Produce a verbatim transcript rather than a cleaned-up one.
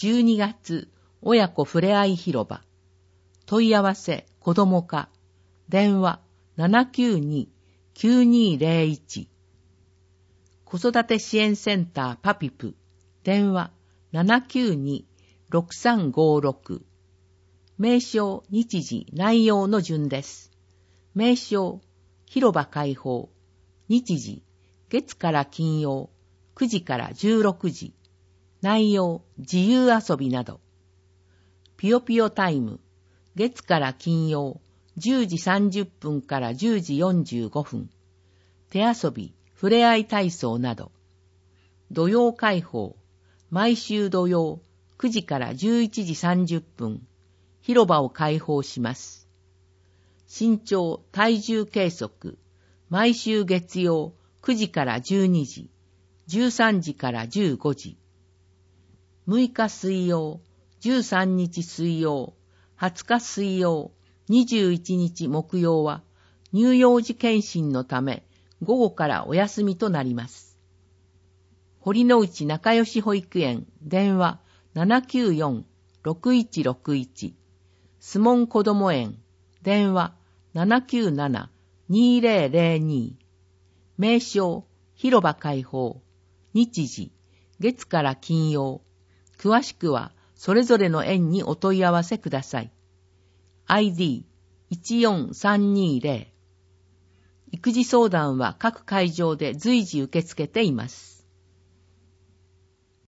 じゅうにがつ親子ふれあい広場。問い合わせ子ども課。電話 ななきゅうに きゅうにーぜろいち。子育て支援センターパピプ。電話 ななきゅうに ろくさんごろく。名称、日時、内容の順です。名称、広場開放。日時、月から金曜、くじからじゅうろくじ。内容、自由遊びなど。ぴよぴよタイム。月から金曜、じゅうじさんじゅっぷんからじゅうじよんじゅうごふん。手遊び、ふれあい体操など。土曜開放。毎週土曜、くじからじゅういちじさんじゅっぷん。広場を開放します。身長、体重計測。毎週月曜、くじからじゅうにじ。じゅうさんじからじゅうごじ。むいか水曜、じゅうさんにち水曜、はつか水曜、にじゅういちにち木曜は乳幼児検診のため午後からお休みとなります。堀之内仲良し保育園電話 ななきゅうよん ろくいちろくいち。スモンこども園電話 ななきゅうなな にーぜろぜろに。名称広場開放。日時月から金曜。詳しくはそれぞれの園にお問い合わせください。アイディーいちよんさんにーぜろ。育児相談は各会場で随時受け付けています。